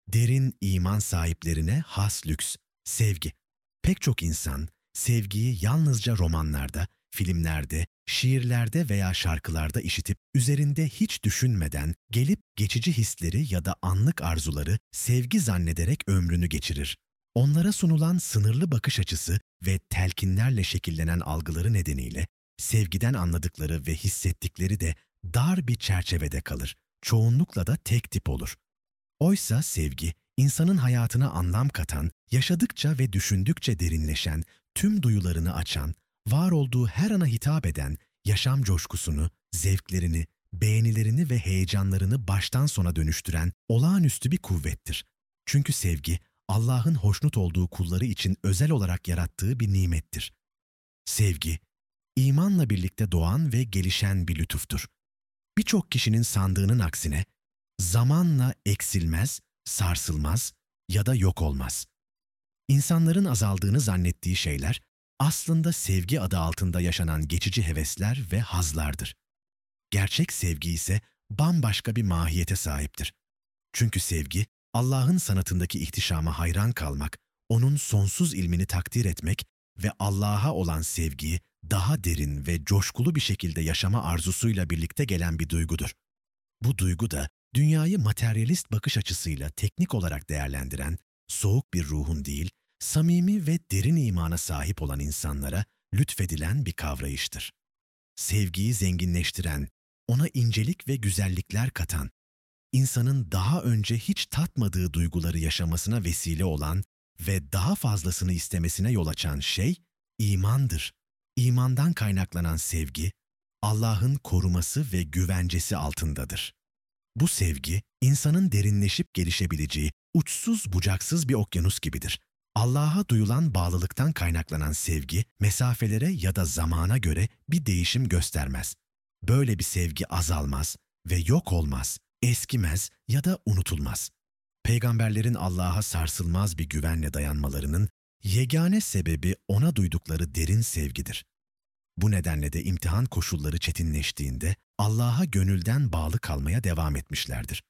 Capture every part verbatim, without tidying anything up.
Derin iman sahiplerine has lüks, sevgi. Pek çok insan sevgiyi yalnızca romanlarda, filmlerde, şiirlerde veya şarkılarda işitip üzerinde hiç düşünmeden gelip geçici hisleri ya da anlık arzuları sevgi zannederek ömrünü geçirir. Onlara sunulan sınırlı bakış açısı ve telkinlerle şekillenen algıları nedeniyle sevgiden anladıkları ve hissettikleri de dar bir çerçevede kalır. Çoğunlukla da tek tip olur. Oysa sevgi, insanın hayatına anlam katan, yaşadıkça ve düşündükçe derinleşen, tüm duyularını açan, var olduğu her ana hitap eden, yaşam coşkusunu, zevklerini, beğenilerini ve heyecanlarını baştan sona dönüştüren olağanüstü bir kuvvettir. Çünkü sevgi, Allah'ın hoşnut olduğu kulları için özel olarak yarattığı bir nimettir. Sevgi, imanla birlikte doğan ve gelişen bir lütuftur. Birçok kişinin sandığının aksine, zamanla eksilmez, sarsılmaz ya da yok olmaz. İnsanların azaldığını zannettiği şeyler, aslında sevgi adı altında yaşanan geçici hevesler ve hazlardır. Gerçek sevgi ise bambaşka bir mahiyete sahiptir. Çünkü sevgi, Allah'ın sanatındaki ihtişama hayran kalmak, O'nun sonsuz ilmini takdir etmek ve Allah'a olan sevgiyi daha derin ve coşkulu bir şekilde yaşama arzusuyla birlikte gelen bir duygudur. Bu duygu da dünyayı materyalist bakış açısıyla teknik olarak değerlendiren, soğuk bir ruhun değil, samimi ve derin imana sahip olan insanlara lütfedilen bir kavrayıştır. Sevgiyi zenginleştiren, ona incelik ve güzellikler katan, insanın daha önce hiç tatmadığı duyguları yaşamasına vesile olan ve daha fazlasını istemesine yol açan şey imandır. İmandan kaynaklanan sevgi, Allah'ın koruması ve güvencesi altındadır. Bu sevgi, insanın derinleşip gelişebileceği uçsuz bucaksız bir okyanus gibidir. Allah'a duyulan bağlılıktan kaynaklanan sevgi, mesafelere ya da zamana göre bir değişim göstermez. Böyle bir sevgi azalmaz ve yok olmaz, eskimez ya da unutulmaz. Peygamberlerin Allah'a sarsılmaz bir güvenle dayanmalarının yegane sebebi ona duydukları derin sevgidir. Bu nedenle de imtihan koşulları çetinleştiğinde Allah'a gönülden bağlı kalmaya devam etmişlerdir.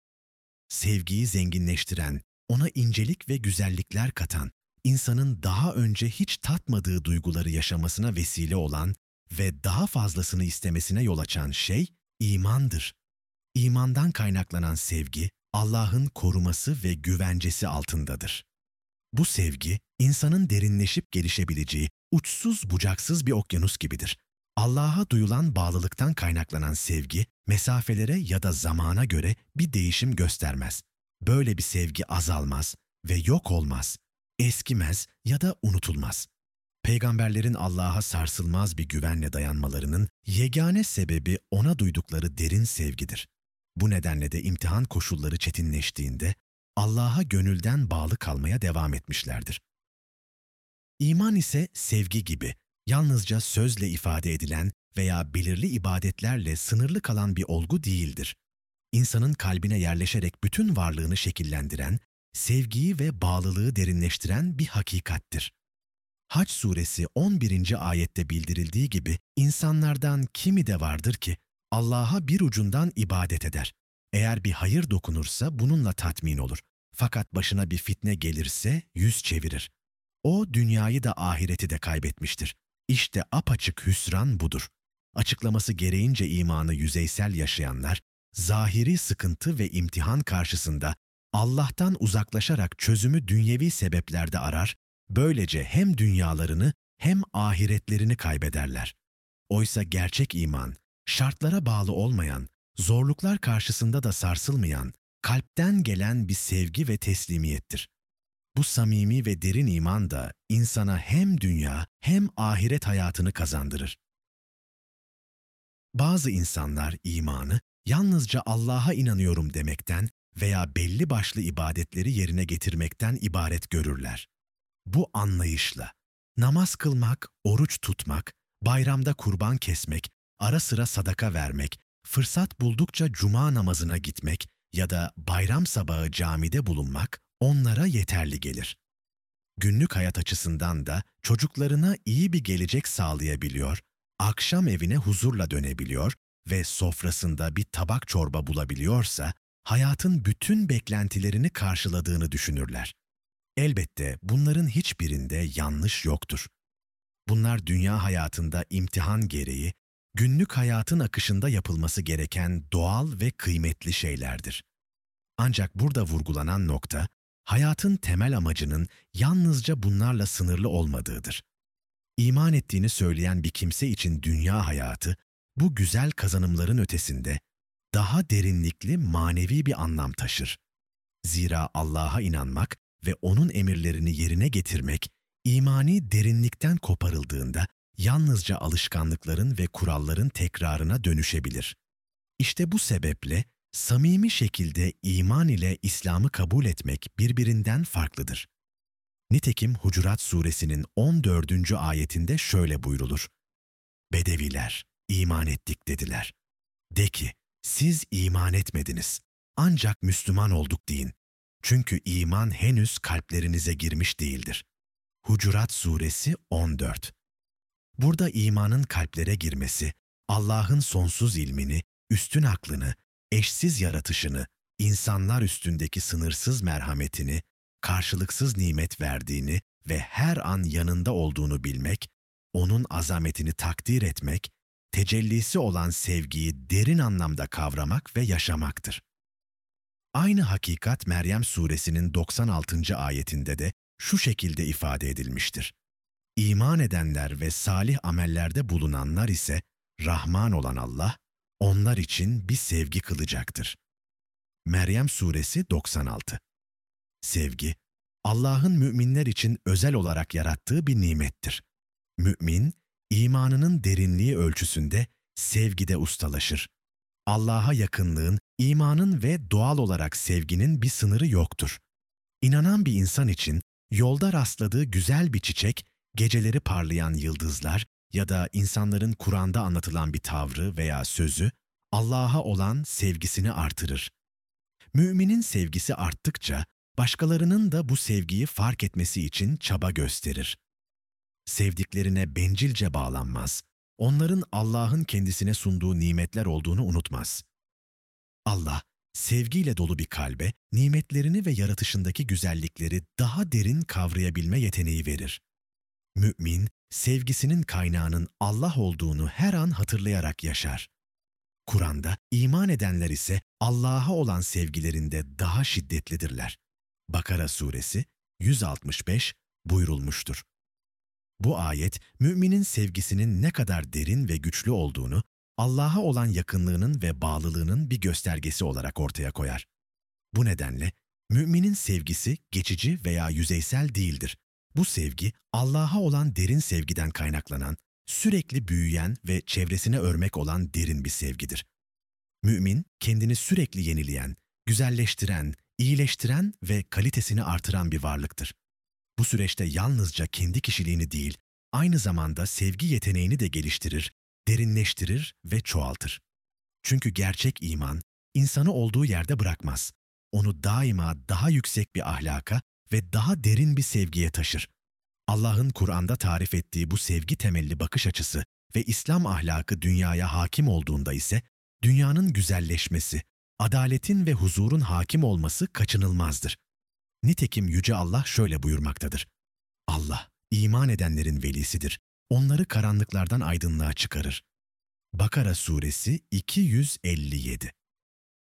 Sevgiyi zenginleştiren, ona incelik ve güzellikler katan, insanın daha önce hiç tatmadığı duyguları yaşamasına vesile olan ve daha fazlasını istemesine yol açan şey imandır. İmandan kaynaklanan sevgi, Allah'ın koruması ve güvencesi altındadır. Bu sevgi, insanın derinleşip gelişebileceği uçsuz bucaksız bir okyanus gibidir. Allah'a duyulan bağlılıktan kaynaklanan sevgi, mesafelere ya da zamana göre bir değişim göstermez. Böyle bir sevgi azalmaz ve yok olmaz, eskimez ya da unutulmaz. Peygamberlerin Allah'a sarsılmaz bir güvenle dayanmalarının yegane sebebi ona duydukları derin sevgidir. Bu nedenle de imtihan koşulları çetinleştiğinde Allah'a gönülden bağlı kalmaya devam etmişlerdir. İman ise sevgi gibi, yalnızca sözle ifade edilen veya belirli ibadetlerle sınırlı kalan bir olgu değildir. İnsanın kalbine yerleşerek bütün varlığını şekillendiren, sevgiyi ve bağlılığı derinleştiren bir hakikattir. Hac suresi on birinci ayette bildirildiği gibi insanlardan kimi de vardır ki Allah'a bir ucundan ibadet eder. Eğer bir hayır dokunursa bununla tatmin olur. Fakat başına bir fitne gelirse yüz çevirir. O dünyayı da ahireti de kaybetmiştir. İşte apaçık hüsran budur. Açıklaması gereğince imanı yüzeysel yaşayanlar, zahiri sıkıntı ve imtihan karşısında Allah'tan uzaklaşarak çözümü dünyevi sebeplerde arar, böylece hem dünyalarını hem ahiretlerini kaybederler. Oysa gerçek iman, şartlara bağlı olmayan, zorluklar karşısında da sarsılmayan, kalpten gelen bir sevgi ve teslimiyettir. Bu samimi ve derin iman da insana hem dünya hem ahiret hayatını kazandırır. Bazı insanlar imanı yalnızca Allah'a inanıyorum demekten veya belli başlı ibadetleri yerine getirmekten ibaret görürler. Bu anlayışla namaz kılmak, oruç tutmak, bayramda kurban kesmek, ara sıra sadaka vermek, fırsat buldukça cuma namazına gitmek ya da bayram sabahı camide bulunmak onlara yeterli gelir. Günlük hayat açısından da çocuklarına iyi bir gelecek sağlayabiliyor, akşam evine huzurla dönebiliyor ve sofrasında bir tabak çorba bulabiliyorsa, hayatın bütün beklentilerini karşıladığını düşünürler. Elbette bunların hiçbirinde yanlış yoktur. Bunlar dünya hayatında imtihan gereği, günlük hayatın akışında yapılması gereken doğal ve kıymetli şeylerdir. Ancak burada vurgulanan nokta, hayatın temel amacının yalnızca bunlarla sınırlı olmadığıdır. İman ettiğini söyleyen bir kimse için dünya hayatı, bu güzel kazanımların ötesinde daha derinlikli manevi bir anlam taşır. Zira Allah'a inanmak ve O'nun emirlerini yerine getirmek, imani derinlikten koparıldığında yalnızca alışkanlıkların ve kuralların tekrarına dönüşebilir. İşte bu sebeple samimi şekilde iman ile İslam'ı kabul etmek birbirinden farklıdır. Nitekim Hucurat Suresinin on dördüncü ayetinde şöyle buyrulur: Bedeviler, iman ettik dediler. De ki, siz iman etmediniz, ancak Müslüman olduk deyin. Çünkü iman henüz kalplerinize girmiş değildir. Hucurat Suresi on dört. Burada imanın kalplere girmesi, Allah'ın sonsuz ilmini, üstün aklını, eşsiz yaratışını, insanlar üstündeki sınırsız merhametini, karşılıksız nimet verdiğini ve her an yanında olduğunu bilmek, onun azametini takdir etmek, tecellisi olan sevgiyi derin anlamda kavramak ve yaşamaktır. Aynı hakikat Meryem Suresinin doksan altıncı ayetinde de şu şekilde ifade edilmiştir. İman edenler ve salih amellerde bulunanlar ise Rahman olan Allah, onlar için bir sevgi kılacaktır. Meryem Suresi doksan altı. Sevgi, Allah'ın müminler için özel olarak yarattığı bir nimettir. Mümin, imanının derinliği ölçüsünde sevgide ustalaşır. Allah'a yakınlığın, imanın ve doğal olarak sevginin bir sınırı yoktur. İnanan bir insan için yolda rastladığı güzel bir çiçek, geceleri parlayan yıldızlar ya da insanların Kur'an'da anlatılan bir tavrı veya sözü Allah'a olan sevgisini artırır. Müminin sevgisi arttıkça başkalarının da bu sevgiyi fark etmesi için çaba gösterir. Sevdiklerine bencilce bağlanmaz, onların Allah'ın kendisine sunduğu nimetler olduğunu unutmaz. Allah, sevgiyle dolu bir kalbe, nimetlerini ve yaratışındaki güzellikleri daha derin kavrayabilme yeteneği verir. Mümin, sevgisinin kaynağının Allah olduğunu her an hatırlayarak yaşar. Kur'an'da iman edenler ise Allah'a olan sevgilerinde daha şiddetlidirler. Bakara Suresi yüz altmış beş buyrulmuştur. Bu ayet, müminin sevgisinin ne kadar derin ve güçlü olduğunu, Allah'a olan yakınlığının ve bağlılığının bir göstergesi olarak ortaya koyar. Bu nedenle, müminin sevgisi geçici veya yüzeysel değildir. Bu sevgi, Allah'a olan derin sevgiden kaynaklanan, sürekli büyüyen ve çevresine örmek olan derin bir sevgidir. Mümin, kendini sürekli yenileyen, güzelleştiren, iyileştiren ve kalitesini artıran bir varlıktır. Bu süreçte yalnızca kendi kişiliğini değil, aynı zamanda sevgi yeteneğini de geliştirir, derinleştirir ve çoğaltır. Çünkü gerçek iman, insanı olduğu yerde bırakmaz. Onu daima daha yüksek bir ahlaka ve daha derin bir sevgiye taşır. Allah'ın Kur'an'da tarif ettiği bu sevgi temelli bakış açısı ve İslam ahlakı dünyaya hakim olduğunda ise, dünyanın güzelleşmesi, adaletin ve huzurun hakim olması kaçınılmazdır. Nitekim Yüce Allah şöyle buyurmaktadır: Allah, iman edenlerin velisidir. Onları karanlıklardan aydınlığa çıkarır. Bakara Suresi iki yüz elli yedi.